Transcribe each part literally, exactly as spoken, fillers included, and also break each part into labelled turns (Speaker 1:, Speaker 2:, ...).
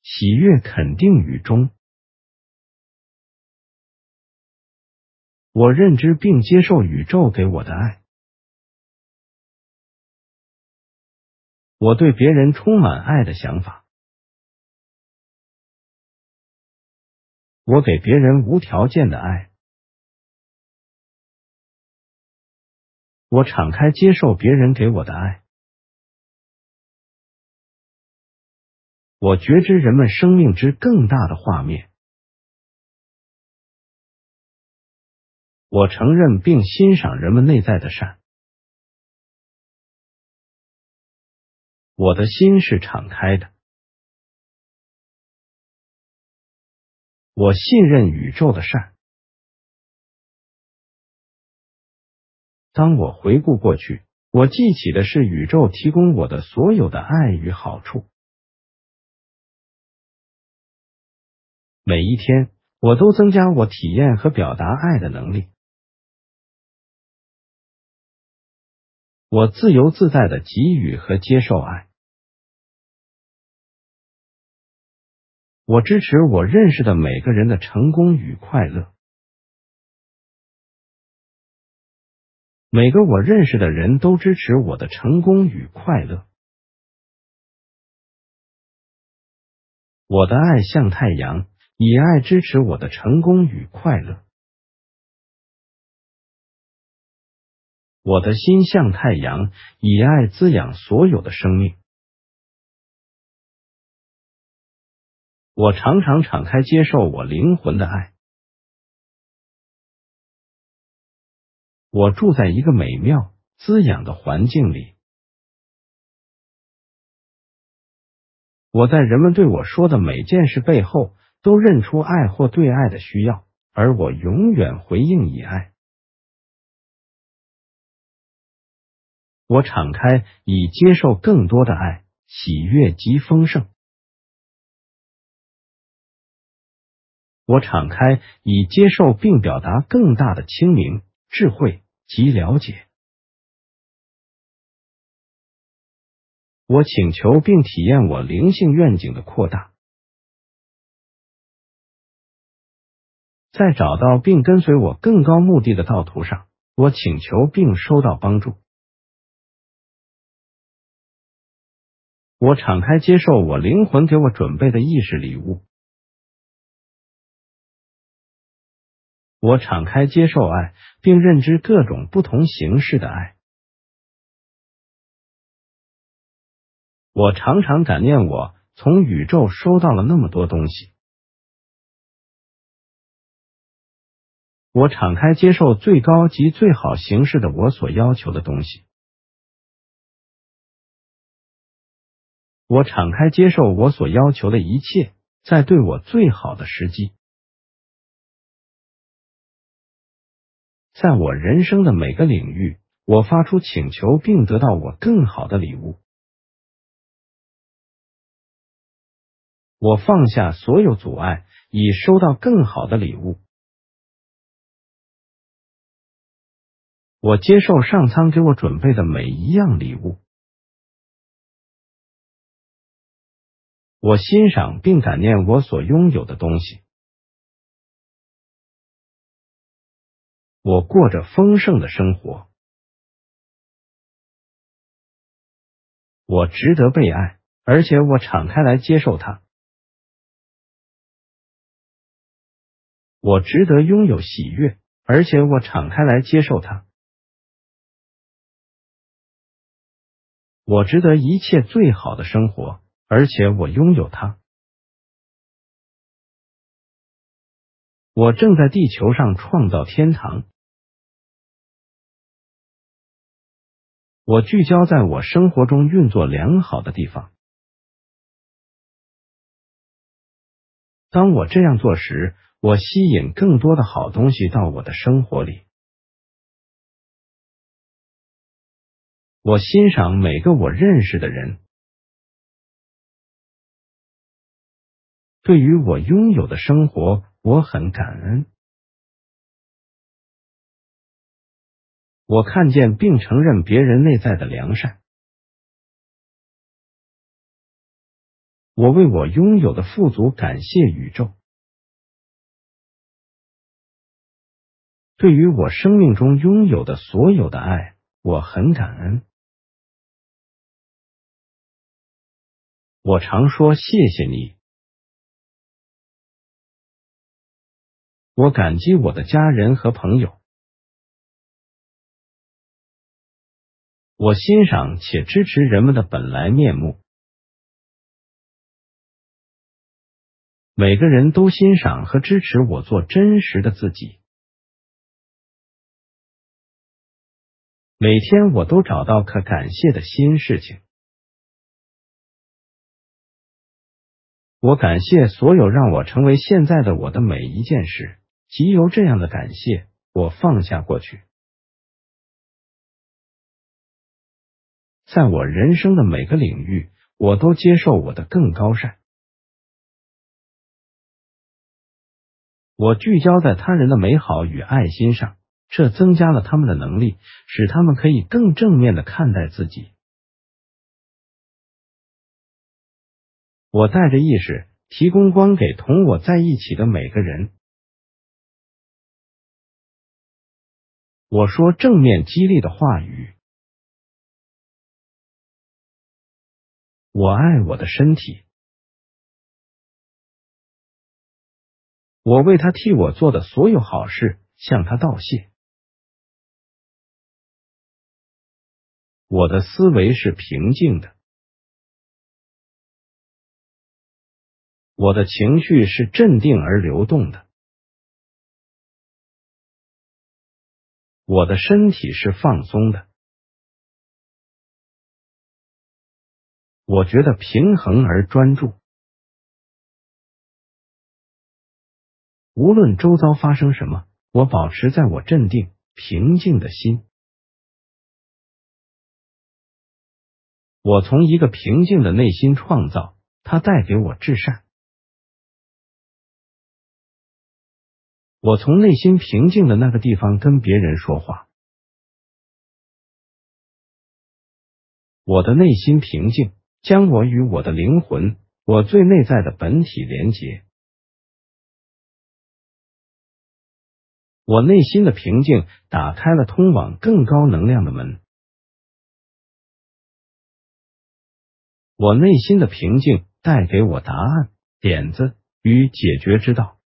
Speaker 1: 喜悦肯定语中，我认知并接受宇宙给我的爱。我对别人充满爱的想法。我给别人无条件的爱。我敞开接受别人给我的爱。我觉知人们生命之更大的画面。我承认并欣赏人们内在的善。我的心是敞开的。我信任宇宙的善。当我回顾过去，我记起的是宇宙提供我的所有的爱与好处。每一天，我都增加我体验和表达爱的能力。我自由自在地给予和接受爱。我支持我认识的每个人的成功与快乐。每个我认识的人都支持我的成功与快乐。我的爱像太阳，以爱支持我的成功与快乐。我的心像太阳，以爱滋养所有的生命。我常常敞开接受我灵魂的爱。我住在一个美妙、滋养的环境里。我在人们对我说的每件事背后，都认出爱或对爱的需要，而我永远回应以爱。我敞开，以接受更多的爱、喜悦及丰盛。我敞开，以接受并表达更大的清明、智慧及了解。我请求并体验我灵性愿景的扩大。在找到并跟随我更高目的的道途上，我请求并收到帮助。我敞开接受我灵魂给我准备的意识礼物。我敞开接受爱，并认知各种不同形式的爱。我常常感念我从宇宙收到了那么多东西。我敞开接受最高及最好形式的我所要求的东西。我敞开接受我所要求的一切，在对我最好的时机。在我人生的每个领域，我发出请求并得到我更好的礼物。我放下所有阻碍，以收到更好的礼物。我接受上苍给我准备的每一样礼物。我欣赏并感念我所拥有的东西。我过着丰盛的生活。我值得被爱，而且我敞开来接受它。我值得拥有喜悦，而且我敞开来接受它。我值得一切最好的生活，而且我拥有它。我正在地球上创造天堂。我聚焦在我生活中运作良好的地方。当我这样做时，我吸引更多的好东西到我的生活里。我欣赏每个我认识的人。对于我拥有的生活，我很感恩。我看见并承认别人内在的良善。 我为我拥有的富足感谢宇宙。对于我生命中拥有的所有的爱，我很感恩。我常说谢谢你。我感激我的家人和朋友。我欣赏且支持人们的本来面目。每个人都欣赏和支持我做真实的自己。每天我都找到可感谢的新事情。我感谢所有让我成为现在的我的每一件事，藉由这样的感谢，我放下过去。在我人生的每个领域，我都接受我的更高善。我聚焦在他人的美好与爱心上，这增加了他们的能力，使他们可以更正面地看待自己。我带着意识，提供光给同我在一起的每个人。我说正面激励的话语。我爱我的身体。我为他替我做的所有好事向他道谢。我的思维是平静的。我的情绪是镇定而流动的。我的身体是放松的。我觉得平衡而专注。无论周遭发生什么，我保持在我镇定、平静的心。我从一个平静的内心创造，它带给我至善。我从内心平静的那个地方跟别人说话。我的内心平静，将我与我的灵魂，我最内在的本体连结。我内心的平静打开了通往更高能量的门。我内心的平静带给我答案、点子与解决之道。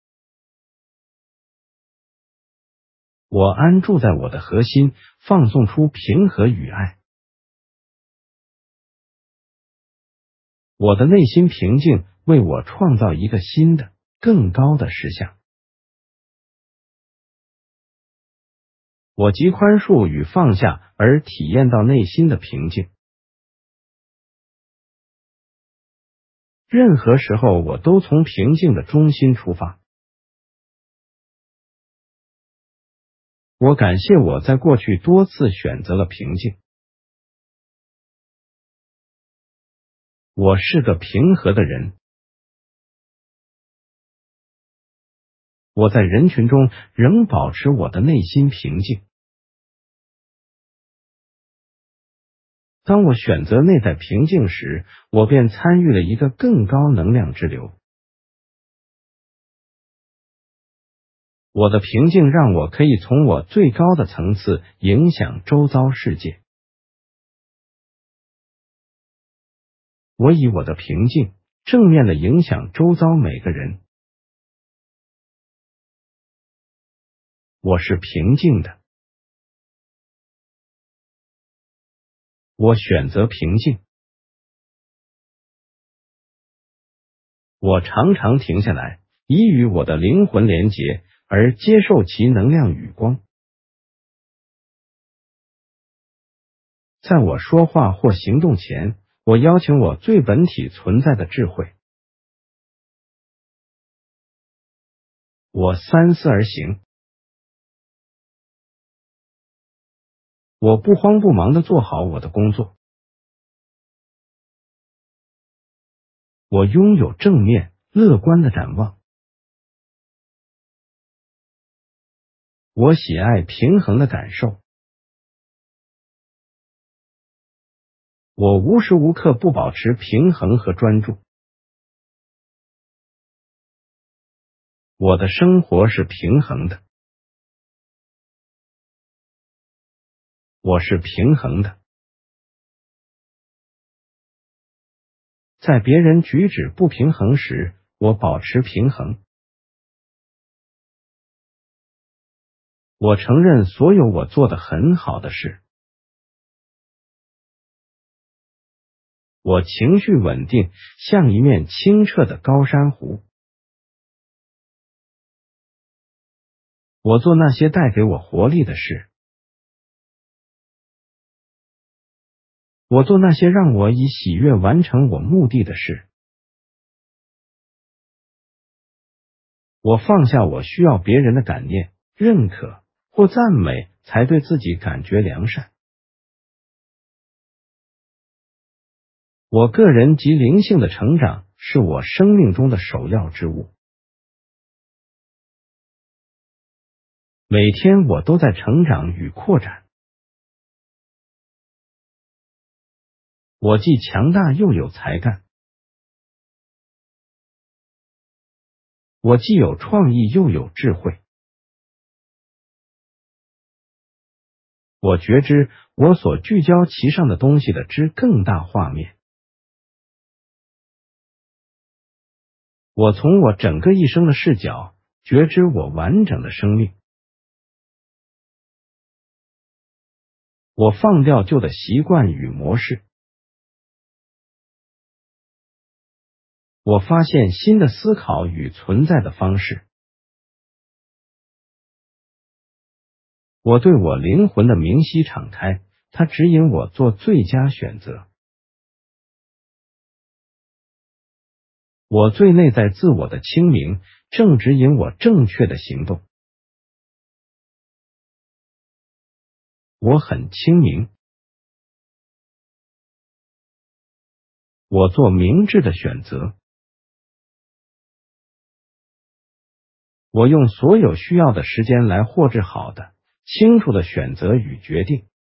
Speaker 1: 我安住在我的核心，放送出平和与爱。我的内心平静为我创造一个新的、更高的实相。我极宽恕与放下而体验到内心的平静。任何时候我都从平静的中心出发。我感谢我在过去多次选择了平静。我是个平和的人。我在人群中仍保持我的内心平静。当我选择内在平静时，我便参与了一个更高能量之流。我的平静让我可以从我最高的层次影响周遭世界。我以我的平静正面地影响周遭每个人。我是平静的。我选择平静。我常常停下来，以与我的灵魂连结，而接受其能量与光。在我说话或行动前，我邀请我最本体存在的智慧。我三思而行。我不慌不忙地做好我的工作。我拥有正面、乐观的展望。我喜爱平衡的感受。我无时无刻不保持平衡和专注。 我的生活是平衡的，我是平衡的。在别人举止不平衡时，我保持平衡。我承认所有我做得很好的事。我情绪稳定，像一面清澈的高山湖。我做那些带给我活力的事。我做那些让我以喜悦完成我目的的事。我放下我需要别人的感念、认可或赞美，才对自己感觉良善。我个人及灵性的成长是我生命中的首要之务。每天我都在成长与扩展。我既强大又有才干。我既有创意又有智慧。我觉知我所聚焦其上的东西的之更大画面。我从我整个一生的视角觉知我完整的生命。我放掉旧的习惯与模式。我发现新的思考与存在的方式。我对我灵魂的明晰敞开，它指引我做最佳选择。我最内在自我的清明，正指引我正确的行动。我很清明。我做明智的选择。我用所有需要的时间来获知好的、清楚的选择与决定。